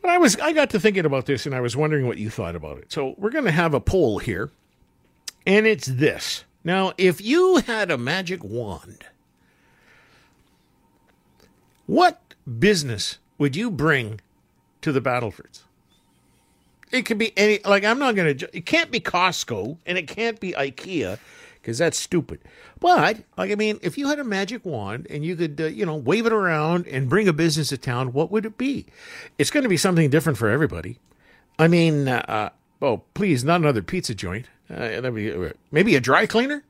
But I got to thinking about this, and I was wondering what you thought about it. So we're going to have a poll here, and it's this. Now, if you had a magic wand, what business would you bring to the Battlefords? It could be any, like, it can't be Costco, and it can't be IKEA, because that's stupid. But, like, I mean, if you had a magic wand and you could, wave it around and bring a business to town, what would it be? It's going to be something different for everybody. I mean, please, not another pizza joint. Maybe a dry cleaner?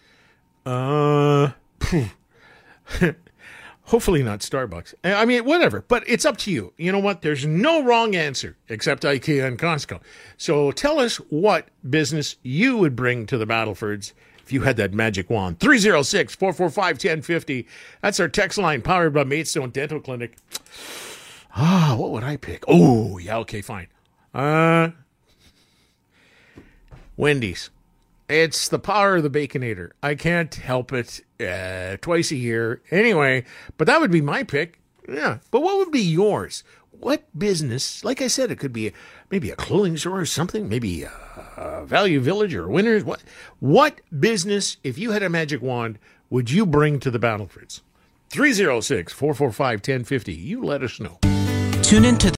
Hopefully not Starbucks. I mean, whatever. But it's up to you. You know what? There's no wrong answer except IKEA and Costco. So tell us what business you would bring to the Battlefords if you had that magic wand. 306-445-1050. That's our text line, powered by Maidstone Dental Clinic. What would I pick? Oh, yeah, okay, fine. Wendy's. It's the power of the Baconator. I can't help it. Twice a year. Anyway, but that would be my pick. Yeah. But what would be yours? What business? Like I said, it could be maybe a clothing store or something. Maybe a Value Village or Winners. What business, if you had a magic wand, would you bring to the Battlefords? 306-445-1050. You let us know. Tune into